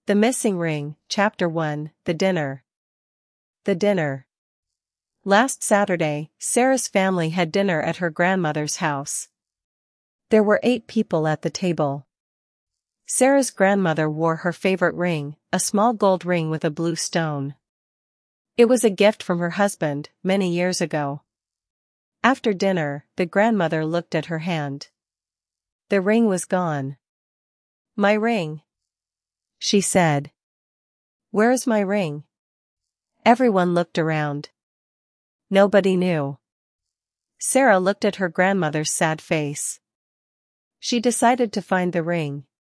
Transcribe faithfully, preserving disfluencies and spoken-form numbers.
The Missing Ring, Chapter one, The Dinner. The Dinner. Last Saturday, Sarah's family had dinner at her grandmother's house. There were eight people at the table. Sarah's grandmother wore her favorite ring, a small gold ring with a blue stone. It was a gift from her husband, many years ago. After dinner, the grandmother looked at her hand. The ring was gone. "My ring," she said. "Where's my ring?" Everyone looked around. Nobody knew. Sarah looked at her grandmother's sad face. She decided to find the ring,